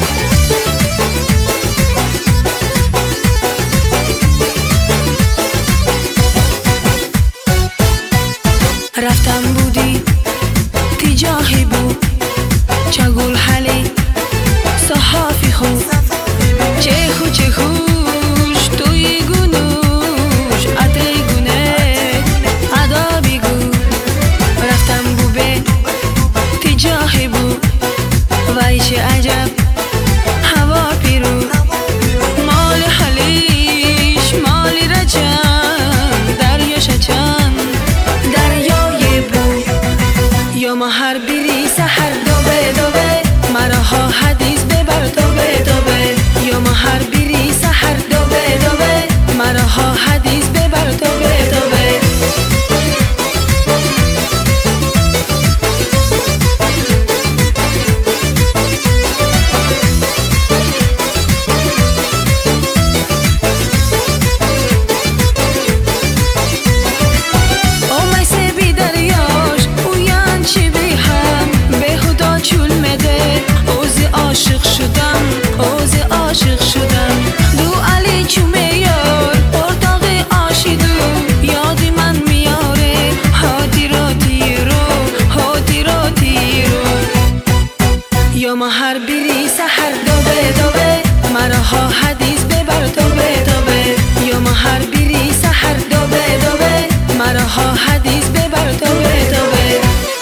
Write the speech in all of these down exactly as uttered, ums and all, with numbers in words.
رفتم بودی تی جاهی بود چگول حلی صحافی خوب چه خو چه خوش توی گونوش عطری گونه عدابی گو رفتم بوبه تی جاهی بود وای چه عجب هوا پیرو مال حلیش مالی رجم دریاش چند یا ما هر بیری سحر دوبه دوبه مرا ها حدیث ببر دوبه دوبه یا ما هر بیری سحر دوبه دوبه مرا ها حدیث ببر دوبه دوبه عاشق شدم اوز عاشق شدم دو علی چومه یار پرتاق آشیدو یادی من میاره هاتی رو تیرو هاتی رو تیرو یا ما هر بیری سحر دوبه دوبه مرا ها حدیث ببر دوبه دوبه یا ما هر بیری سحر دوبه دوبه مرا ها حدیث ببر دوبه دوبه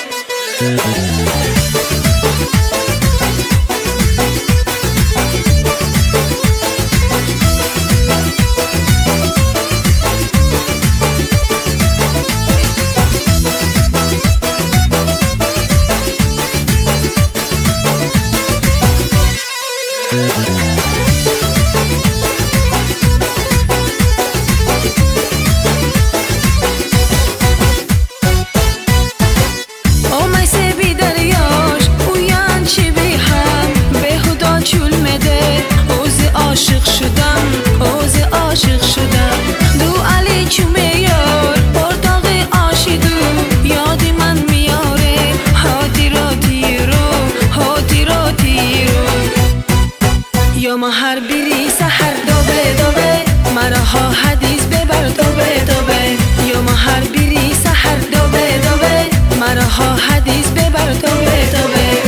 عاشق شدم اوز عاشق شدم دو علی چومه یار پرتاق آشیدو یادی من میاره هاتی رو تیرو هاتی رو تیرو یا ما هر بیری سحر دوبه دوبه مرا ها حدیث ببر دوبه دوبه یا ما هر بیری سحر دوبه دوبه مرا ها حدیث ببر دوبه دوبه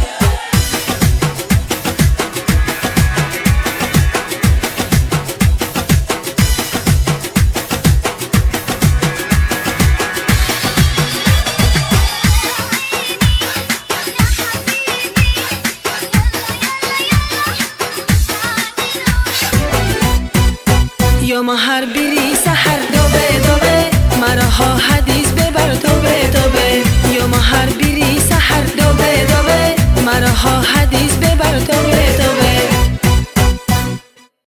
یا ما هر بیری سحر دوبه دوبه مرا ها حدیث ببر دوبه دوبه یا ما هر بیری سحر دوبه دوبه مرا ها حدیث ببر دوبه دوبه